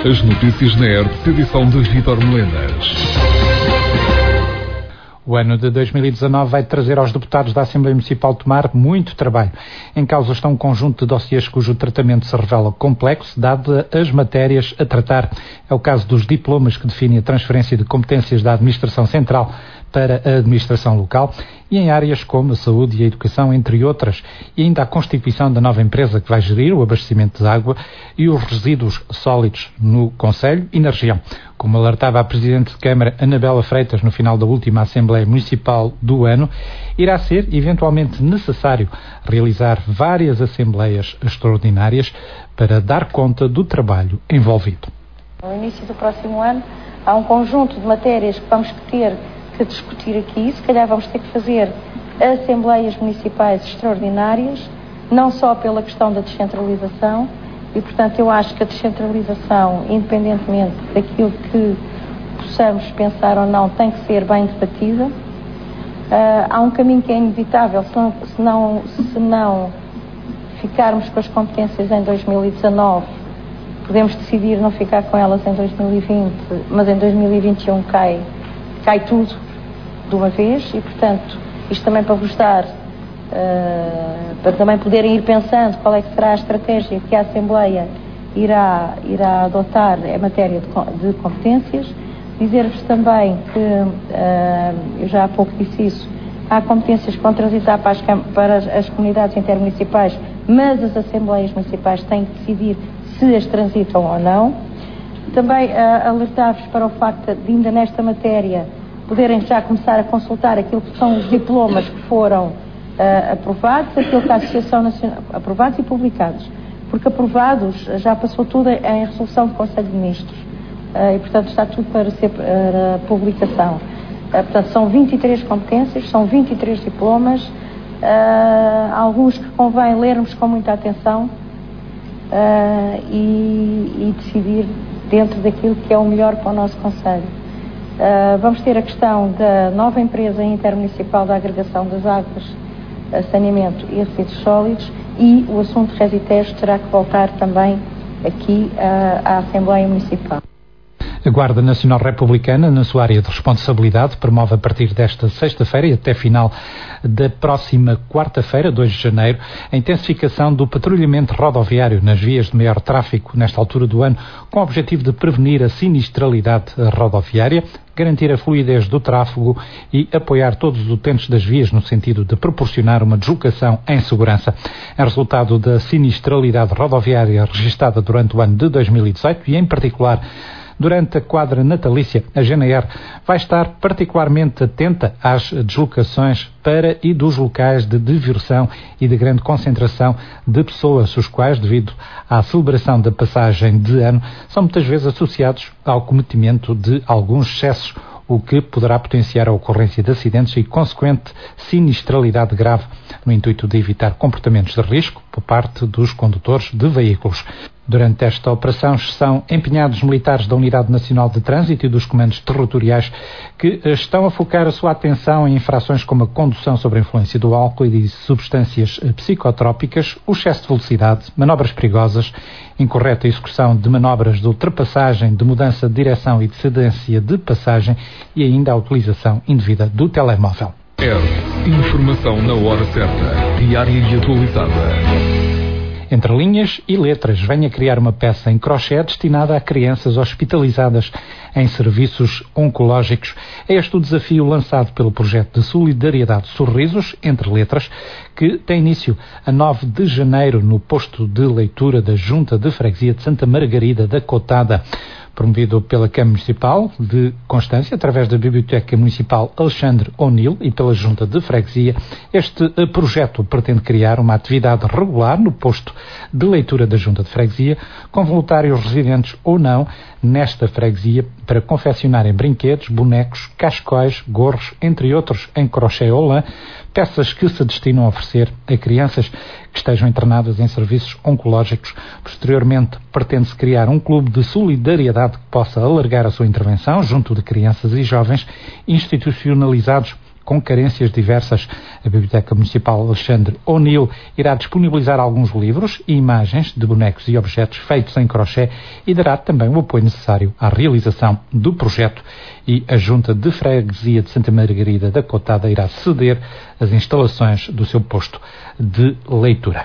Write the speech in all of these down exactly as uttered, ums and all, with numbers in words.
As notícias na R T P, edição de Vítor Melenas. O ano de dois mil e dezanove vai trazer aos deputados da Assembleia Municipal de Tomar muito trabalho. Em causa está um conjunto de dossiês cujo tratamento se revela complexo, dado as matérias a tratar. É o caso dos diplomas que definem a transferência de competências da Administração Central para a Administração Local e em áreas como a saúde e a educação, entre outras, e ainda a constituição da nova empresa que vai gerir o abastecimento de água e os resíduos sólidos no Concelho e na região. Como alertava a Presidente de Câmara, Anabela Freitas, no final da última Assembleia Municipal do ano, irá ser eventualmente necessário realizar várias Assembleias extraordinárias para dar conta do trabalho envolvido. No início do próximo ano, há um conjunto de matérias que vamos ter que discutir aqui. Se calhar vamos ter que fazer Assembleias Municipais extraordinárias, não só pela questão da descentralização, e portanto eu acho que a descentralização, independentemente daquilo que possamos pensar ou não, tem que ser bem debatida. Uh, há um caminho que é inevitável, se não, se, não, se não ficarmos com as competências em dois mil e dezanove, podemos decidir não ficar com elas em dois mil e vinte, mas em dois mil e vinte e um cai, cai tudo de uma vez, e portanto isto também para vos dar, uh, para também poderem ir pensando qual é que será a estratégia que a Assembleia irá, irá adotar em matéria de, de competências. Dizer-vos também que, uh, eu já há pouco disse isso, há competências que vão transitar para as, para as, as comunidades intermunicipais, mas as Assembleias Municipais têm que decidir se as transitam ou não. Também uh, alertar-vos para o facto de, ainda nesta matéria, poderem já começar a consultar aquilo que são os diplomas que foram uh, aprovados, aquilo que a Associação Nacional, aprovados e publicados, porque aprovados já passou tudo em resolução do Conselho de Ministros, uh, e portanto está tudo para ser para publicação. Uh, portanto são vinte e três competências, são vinte e três diplomas, uh, alguns que convém lermos com muita atenção uh, e, e decidir dentro daquilo que é o melhor para o nosso Conselho. Uh, vamos ter a questão da nova empresa intermunicipal da agregação das águas, saneamento e resíduos sólidos, e o assunto de Resitejo terá que voltar também aqui uh, à Assembleia Municipal. A Guarda Nacional Republicana, na sua área de responsabilidade, promove a partir desta sexta-feira e até final da próxima quarta-feira, dois de janeiro, a intensificação do patrulhamento rodoviário nas vias de maior tráfego nesta altura do ano, com o objetivo de prevenir a sinistralidade rodoviária, garantir a fluidez do tráfego e apoiar todos os utentes das vias no sentido de proporcionar uma deslocação em segurança. É resultado da sinistralidade rodoviária registada durante o ano de dois mil e dezoito e, em particular, durante a quadra natalícia, a G N R vai estar particularmente atenta às deslocações para e dos locais de diversão e de grande concentração de pessoas, os quais, devido à celebração da passagem de ano, são muitas vezes associados ao cometimento de alguns excessos, o que poderá potenciar a ocorrência de acidentes e consequente sinistralidade grave, no intuito de evitar comportamentos de risco por parte dos condutores de veículos. Durante esta operação são empenhados militares da Unidade Nacional de Trânsito e dos comandos territoriais que estão a focar a sua atenção em infrações como a condução sob a influência do álcool e de substâncias psicotrópicas, o excesso de velocidade, manobras perigosas, incorreta execução de manobras de ultrapassagem, de mudança de direção e de cedência de passagem e ainda a utilização indevida do telemóvel. R. Informação na hora certa, diária e atualizada. Entre linhas e letras, venha criar uma peça em crochê destinada a crianças hospitalizadas em serviços oncológicos. É este o desafio lançado pelo projeto de solidariedade Sorrisos, entre letras, que tem início a nove de janeiro no posto de leitura da Junta de Freguesia de Santa Margarida da Cotada. Promovido pela Câmara Municipal de Constância, através da Biblioteca Municipal Alexandre O'Neill e pela Junta de Freguesia, este projeto pretende criar uma atividade regular no posto de leitura da Junta de Freguesia, com voluntários residentes ou não nesta freguesia, para confeccionarem brinquedos, bonecos, cascóis, gorros, entre outros, em crochê ou lã, peças que se destinam a oferecer a crianças que estejam internadas em serviços oncológicos. Posteriormente, pretende-se criar um clube de solidariedade que possa alargar a sua intervenção junto de crianças e jovens institucionalizados com carências diversas. A Biblioteca Municipal Alexandre O'Neill irá disponibilizar alguns livros e imagens de bonecos e objetos feitos em crochê e dará também o apoio necessário à realização do projeto. E a Junta de Freguesia de Santa Margarida da Cotada irá ceder as instalações do seu posto de leitura.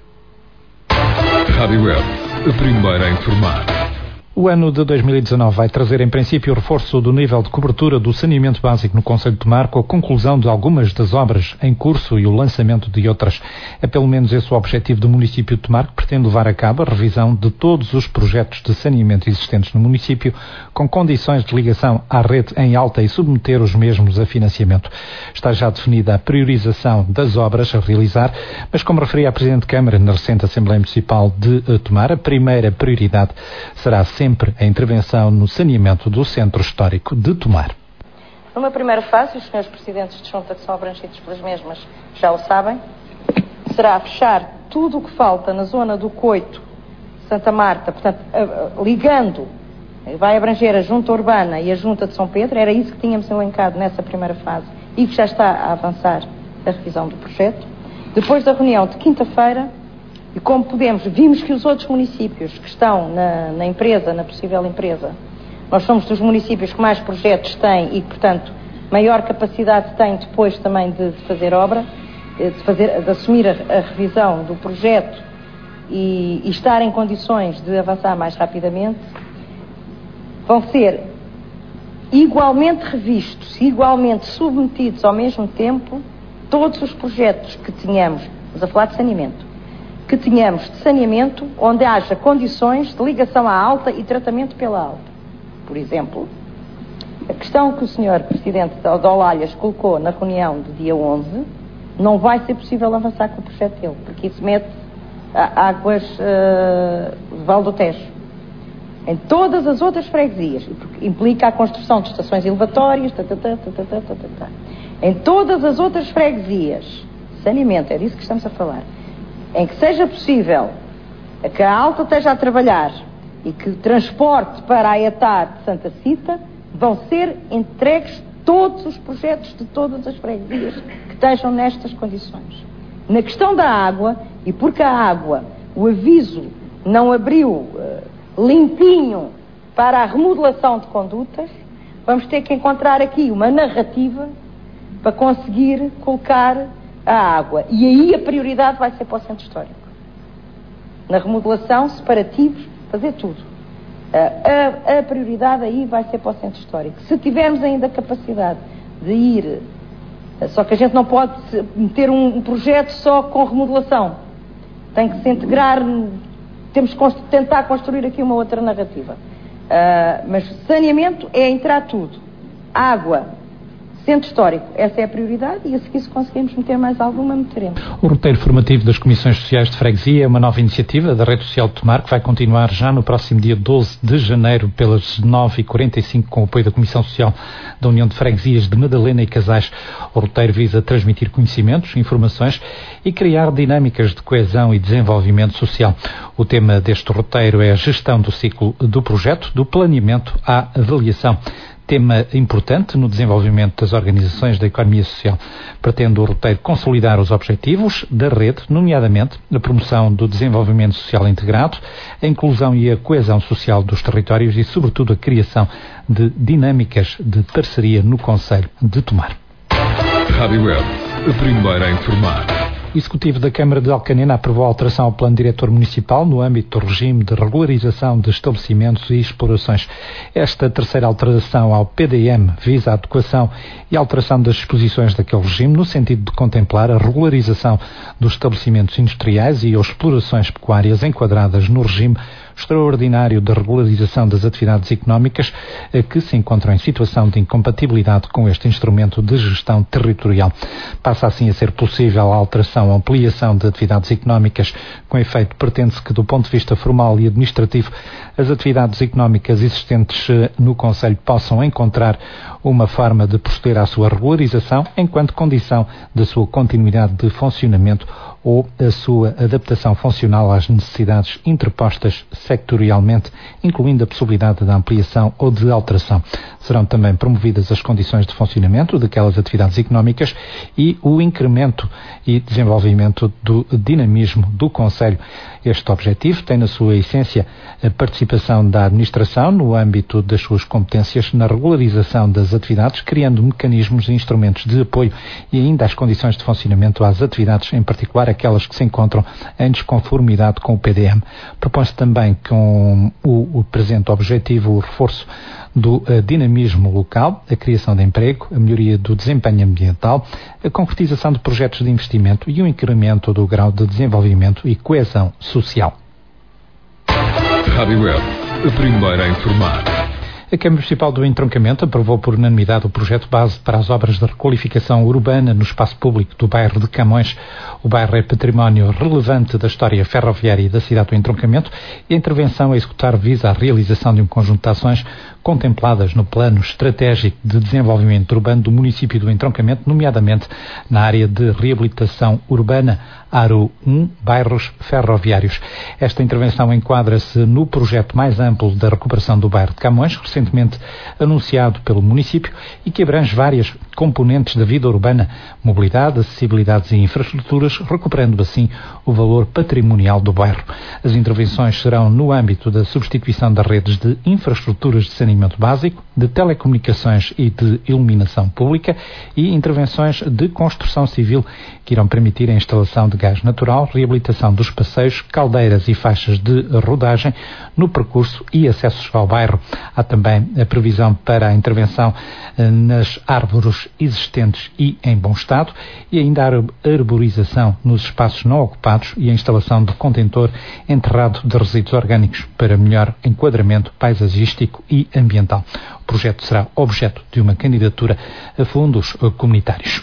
Rádio Web, a primeira a informar. O ano de dois mil e dezanove vai trazer, em princípio, o reforço do nível de cobertura do saneamento básico no concelho de Tomar, com a conclusão de algumas das obras em curso e o lançamento de outras. É pelo menos esse o objetivo do município de Tomar, que pretende levar a cabo a revisão de todos os projetos de saneamento existentes no município, com condições de ligação à rede em alta e submeter os mesmos a financiamento. Está já definida a priorização das obras a realizar, mas como referia a Presidente de Câmara na recente Assembleia Municipal de Tomar, a primeira prioridade será sempre sempre a intervenção no saneamento do Centro Histórico de Tomar. Numa primeira fase, os senhores Presidentes de Junta que são abrangidos pelas mesmas já o sabem, será fechar tudo o que falta na zona do Coito, Santa Marta, portanto, ligando, vai abranger a Junta Urbana e a Junta de São Pedro, era isso que tínhamos elencado nessa primeira fase e que já está a avançar a revisão do projeto. Depois da reunião de quinta-feira, e como podemos, vimos que os outros municípios que estão na, na empresa, na possível empresa, nós somos dos municípios que mais projetos têm e, portanto, maior capacidade têm depois também de, de fazer obra, de, fazer, de assumir a, a revisão do projeto e, e estar em condições de avançar mais rapidamente, vão ser igualmente revistos, igualmente submetidos ao mesmo tempo, todos os projetos que tínhamos, vamos a falar de saneamento, que tenhamos de saneamento onde haja condições de ligação à alta e tratamento pela alta. Por exemplo, a questão que o senhor Presidente de Olalhas colocou na reunião do dia onze, não vai ser possível avançar com o projeto dele, porque isso mete águas uh, de Val do Tejo. Em todas as outras freguesias, porque implica a construção de estações elevatórias, tá, tá, tá, tá, tá, tá, tá, tá. Em todas as outras freguesias, saneamento, é disso que estamos a falar, em que seja possível que a alta esteja a trabalhar e que o transporte para a ETAD de Santa Cita, vão ser entregues todos os projetos de todas as freguesias que estejam nestas condições. Na questão da água, e porque a água, o aviso não abriu uh, limpinho para a remodelação de condutas, vamos ter que encontrar aqui uma narrativa para conseguir colocar a água. E aí a prioridade vai ser para o Centro Histórico. Na remodelação, separativos, fazer tudo. A, a, a prioridade aí vai ser para o Centro Histórico. Se tivermos ainda capacidade de ir, só que a gente não pode meter um, um projeto só com remodelação. Tem que se integrar, temos que constru- tentar construir aqui uma outra narrativa. Uh, mas saneamento é entrar tudo. Água, Centro Histórico, essa é a prioridade e a seguir, se conseguirmos meter mais alguma, meteremos. O roteiro formativo das Comissões Sociais de Freguesia é uma nova iniciativa da Rede Social de Tomar que vai continuar já no próximo dia doze de janeiro pelas nove e quarenta e cinco com o apoio da Comissão Social da União de Freguesias de Madalena e Casais. O roteiro visa transmitir conhecimentos, informações e criar dinâmicas de coesão e desenvolvimento social. O tema deste roteiro é a gestão do ciclo do projeto, do planeamento à avaliação. Tema importante no desenvolvimento das organizações da economia social. Pretende o roteiro consolidar os objetivos da rede, nomeadamente a promoção do desenvolvimento social integrado, a inclusão e a coesão social dos territórios e, sobretudo, a criação de dinâmicas de parceria no concelho de Tomar. Rádio Web, a primeira a informar. O Executivo da Câmara de Alcanena aprovou a alteração ao Plano Diretor Municipal no âmbito do regime de regularização de estabelecimentos e explorações. Esta terceira alteração ao P D M visa a adequação e alteração das disposições daquele regime no sentido de contemplar a regularização dos estabelecimentos industriais e as explorações pecuárias enquadradas no regime extraordinário de regularização das atividades económicas que se encontram em situação de incompatibilidade com este instrumento de gestão territorial. Passa assim a ser possível a alteração ou ampliação de atividades económicas. Com efeito, pretende-se que, do ponto de vista formal e administrativo, as atividades económicas existentes no concelho possam encontrar uma forma de proceder à sua regularização enquanto condição da sua continuidade de funcionamento ou a sua adaptação funcional às necessidades interpostas sectorialmente, incluindo a possibilidade da ampliação ou de alteração. Serão também promovidas as condições de funcionamento daquelas atividades económicas e o incremento e desenvolvimento do dinamismo do Conselho. Este objetivo tem na sua essência a participação da administração no âmbito das suas competências na regularização das atividades, criando mecanismos e instrumentos de apoio e ainda as condições de funcionamento às atividades, em particular aquelas que se encontram em desconformidade com o P D M. Propõe-se também com o, o presente objetivo o reforço do uh, dinamismo local, a criação de emprego, a melhoria do desempenho ambiental, a concretização de projetos de investimento e o incremento do grau de desenvolvimento e coesão social. Rádio Web, a primeira a informar. A Câmara Municipal do Entroncamento aprovou por unanimidade o projeto base para as obras de requalificação urbana no espaço público do bairro de Camões. O bairro é património relevante da história ferroviária da cidade do Entroncamento e a intervenção a executar visa a realização de um conjunto de ações contempladas no Plano Estratégico de Desenvolvimento Urbano do município do Entroncamento, nomeadamente na área de reabilitação urbana, ARU um, bairros ferroviários. Esta intervenção enquadra-se no projeto mais amplo da recuperação do bairro de Camões, recentemente anunciado pelo município e que abrange várias componentes da vida urbana, mobilidade, acessibilidades e infraestruturas, recuperando assim o valor patrimonial do bairro. As intervenções serão no âmbito da substituição das redes de infraestruturas de saneamento básico, de telecomunicações e de iluminação pública e intervenções de construção civil que irão permitir a instalação de gás natural, reabilitação dos passeios, caldeiras e faixas de rodagem no percurso e acessos ao bairro. Há também a previsão para a intervenção nas árvores existentes e em bom estado e ainda a arborização nos espaços não ocupados e a instalação de contentor enterrado de resíduos orgânicos para melhor enquadramento paisagístico e ambiental. O projeto será objeto de uma candidatura a fundos comunitários.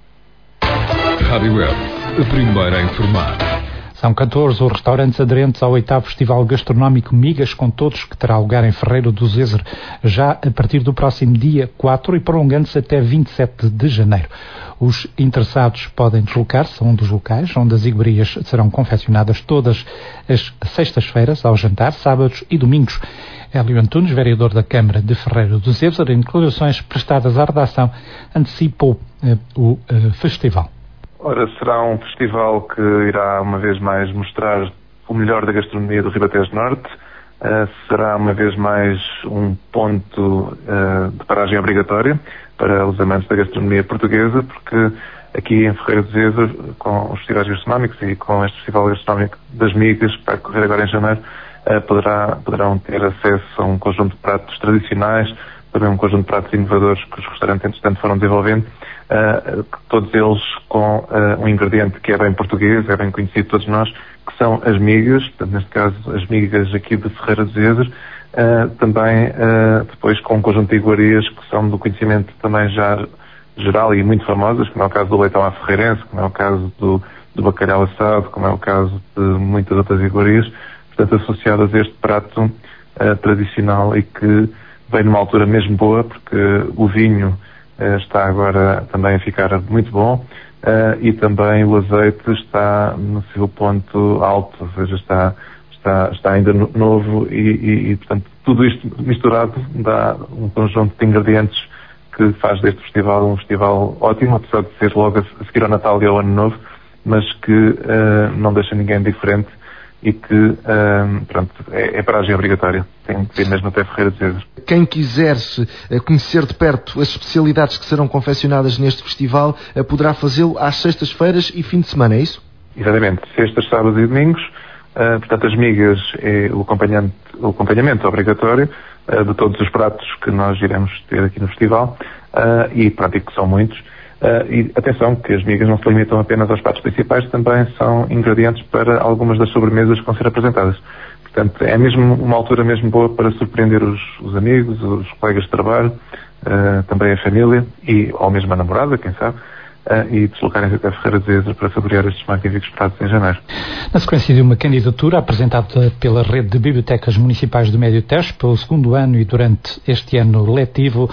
Rádio Web, a primeira a informar. São catorze os restaurantes aderentes ao oitavo Festival Gastronómico Migas com Todos, que terá lugar em Ferreira do Zezer, já a partir do próximo dia quatro e prolongando-se até vinte e sete de janeiro. Os interessados podem deslocar-se a um dos locais, onde as iguarias serão confeccionadas todas as sextas-feiras, ao jantar, sábados e domingos. Hélio Antunes, vereador da Câmara de Ferreira do Zezer, em declarações prestadas à redação, antecipou eh, o eh, festival. Ora, será um festival que irá uma vez mais mostrar o melhor da gastronomia do Ribatejo Norte. Uh, será uma vez mais um ponto uh, de paragem obrigatória para os amantes da gastronomia portuguesa, porque aqui em Ferreira do Zezer, com os festivais gastronómicos e com este festival gastronómico das migas, que vai correr agora em janeiro, uh, poderá, poderão ter acesso a um conjunto de pratos tradicionais, também um conjunto de pratos inovadores que os restaurantes, entretanto, foram desenvolvendo, uh, todos eles com uh, um ingrediente que é bem português, é bem conhecido de todos nós, que são as migas, portanto, neste caso as migas aqui de Ferreira do Zezer, uh, também uh, depois com um conjunto de iguarias que são do conhecimento também já geral e muito famosas, como é o caso do leitão à ferreirense, como é o caso do, do bacalhau assado, como é o caso de muitas outras iguarias, portanto, associadas a este prato uh, tradicional e que vem numa altura mesmo boa, porque o vinho uh, está agora também a ficar muito bom uh, e também o azeite está no seu ponto alto, ou seja, está, está, está ainda no, novo e, e, e, portanto, tudo isto misturado dá um conjunto de ingredientes que faz deste festival um festival ótimo, apesar de ser logo a seguir ao Natal e ao Ano Novo, mas que uh, não deixa ninguém diferente e que, um, pronto, é, é paragem obrigatória. Tem que ir mesmo até Ferreira de Zezer. Quem quiser conhecer de perto as especialidades que serão confeccionadas neste festival, poderá fazê-lo às sextas-feiras e fim de semana, é isso? Exatamente. Sextas, sábados e domingos. Uh, portanto, as migas é o acompanhamento, o acompanhamento obrigatório uh, de todos os pratos que nós iremos ter aqui no festival. Uh, e, pronto, e que são muitos. Uh, e atenção que as migas não se limitam apenas aos pratos principais, também são ingredientes para algumas das sobremesas que vão ser apresentadas. Portanto, é mesmo uma altura mesmo boa para surpreender os, os amigos, os colegas de trabalho, uh, também a família e ou mesmo a namorada, quem sabe, uh, e deslocarem-se até Ferreira de Zezer para saborear estes magníficos pratos em janeiro. Na sequência de uma candidatura apresentada pela Rede de Bibliotecas Municipais do Médio Tejo pelo segundo ano e durante este ano letivo,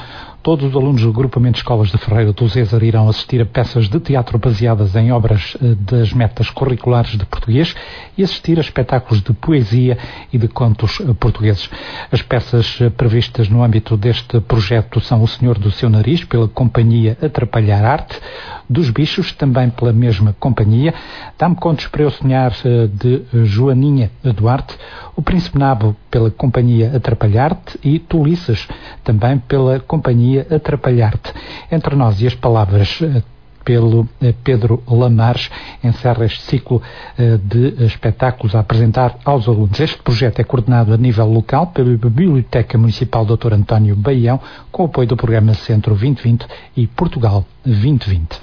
Todos os alunos do agrupamento de escolas de Ferreira do Zezer irão assistir a peças de teatro baseadas em obras das metas curriculares de português e assistir a espetáculos de poesia e de contos portugueses. As peças previstas no âmbito deste projeto são O Senhor do Seu Nariz, pela companhia Atrapalhar Arte, Dos Bichos, também pela mesma companhia, Dá-me Contos para Eu Sonhar, de Joaninha Duarte, O Príncipe Nabo, pela companhia Atrapalhar-te, e Tuliças, também pela companhia Atrapalhar-te. Entre Nós e as Palavras, pelo Pedro Lamares, encerra este ciclo de espetáculos a apresentar aos alunos. Este projeto é coordenado a nível local pela Biblioteca Municipal doutor António Baião, com o apoio do programa Centro vinte vinte e Portugal vinte vinte.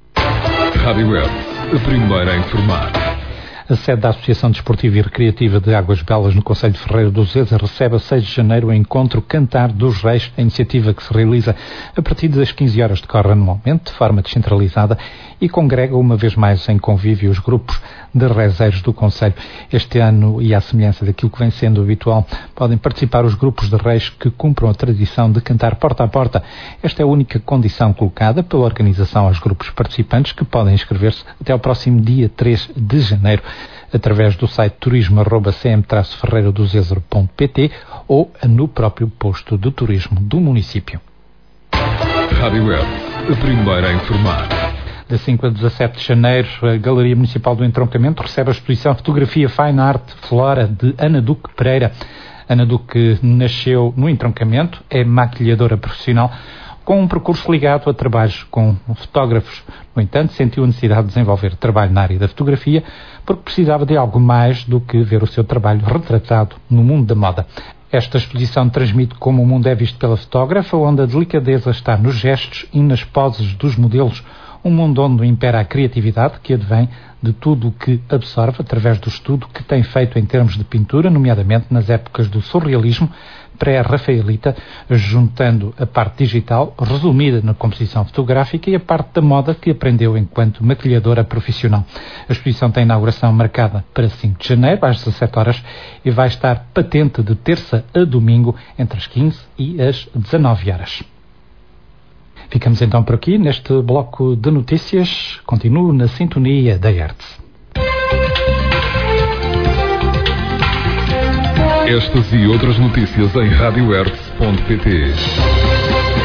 Rádio Web, a primeira a informar. A sede da Associação Desportiva e Recreativa de Águas Belas, no Concelho de Ferreira do Zezer, recebe a seis de janeiro o encontro Cantar dos Reis, a iniciativa que se realiza a partir das quinze horas, decorre anualmente, de forma descentralizada, e congrega uma vez mais em convívio os grupos de rezeiros do Concelho. Este ano, e à semelhança daquilo que vem sendo habitual, podem participar os grupos de reis que cumpram a tradição de cantar porta a porta. Esta é a única condição colocada pela organização aos grupos participantes, que podem inscrever-se até ao próximo dia três de janeiro. Através do site turismo arroba c m ferreira do zezer ponto p t ou no próprio posto de turismo do município. Rádio Web, a primeira a informar. De cinco a dezassete de janeiro, a Galeria Municipal do Entroncamento recebe a exposição Fotografia Fine Art Flora, de Ana Duque Pereira. Ana Duque nasceu no Entroncamento, é maquilhadora profissional, com um percurso ligado a trabalhos com fotógrafos. No entanto, sentiu a necessidade de desenvolver trabalho na área da fotografia, porque precisava de algo mais do que ver o seu trabalho retratado no mundo da moda. Esta exposição transmite como o mundo é visto pela fotógrafa, onde a delicadeza está nos gestos e nas poses dos modelos, um mundo onde impera a criatividade, que advém de tudo o que absorve através do estudo que tem feito em termos de pintura, nomeadamente nas épocas do surrealismo, pré-rafaelita, juntando a parte digital, resumida na composição fotográfica, e a parte da moda, que aprendeu enquanto maquilhadora profissional. A exposição tem inauguração marcada para cinco de janeiro, às dezassete horas, e vai estar patente de terça a domingo, entre as quinze e as dezanove horas. Ficamos então por aqui neste bloco de notícias. Continuo na sintonia da Hertz. Estas e outras notícias em rádio hertz ponto p t.